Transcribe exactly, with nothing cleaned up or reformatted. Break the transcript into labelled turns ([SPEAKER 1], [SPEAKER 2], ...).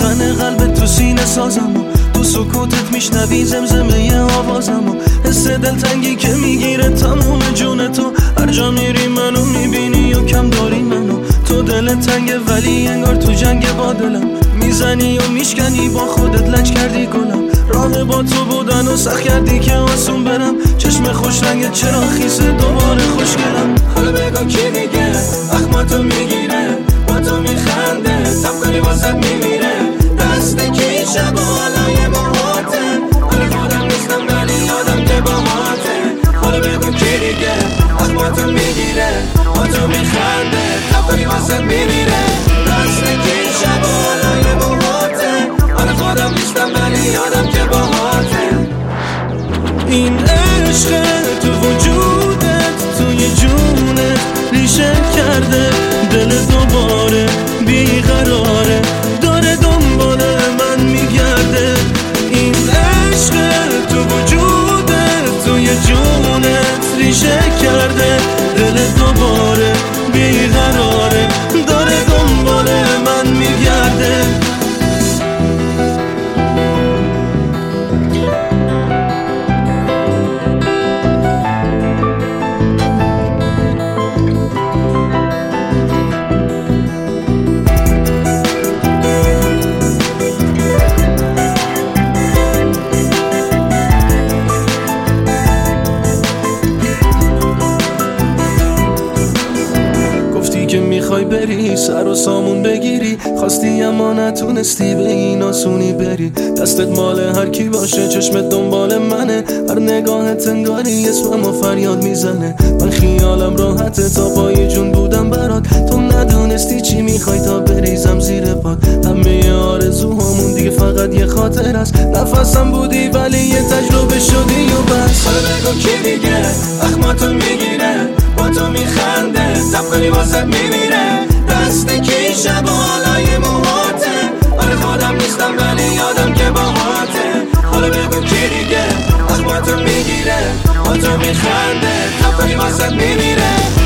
[SPEAKER 1] زدن قلب تو سینه سازم، تو سکوتت میشنوی زمزمه آوازم، حس دلتنگی که میگیره تموم جون تو. هر جا میری منو میبینی و کم داری منو، تو دل تنگه ولی انگار تو جنگ با دلم، میزنی و میشکنی با خودت لج کردی گلم. راه با تو بودن و سخت کردی که آسون برم، چشم خوش رنگت چرا خیسه دوباره خوشگلم. حالا بگو کی دیگه اخماتو میگیره، با تو میخنده سب کنی واسد میمیره، دست کی شب و حالای موهاته، حالا خودم نیستم ولی یادم که با ماته. حالا بگو کی دیگه اخماتو میگیره، با تو میخنده سب کنی واسد میمیره، دست کی شب و حالای موهاته، حالا خودم نیستم ولی یادم که با ماته. این عشق تو وجودت توی جونت ریشه کرده، دل دوباره بیقراره داره دنبال من میگرده. این عشق تو وجودت توی جونت ریشه کرده، دل دوباره بیقراره داره دنبال من میگرده. که میخوای بری سر و سامون بگیری، خواستی اما نتونستی به این آسونی بری. دستت مال هر کی باشه، چشمت دنبال منه، هر نگاهت انگاری اسمم و فریاد میزنه. من خیالم راحته تا پای جون بودم برات، تو ندونستی چی میخوای تا بریزم زیر پات. همه آرزوهامون دیگه فقط یه خاطر است، نفسم بودی ولی یه تجربه شدی و بس. حالا بگو کی دیگه اخماتو میگیره، با تو میخنده سب کنی واسد میمیره، دست کی شب و حالای موهاته، آره خودم نیستم ولی یادم که با ماته. حالا بگو کی دیگه اخماتو میگیره، با تو میخنده سب کنی واسد میمیره،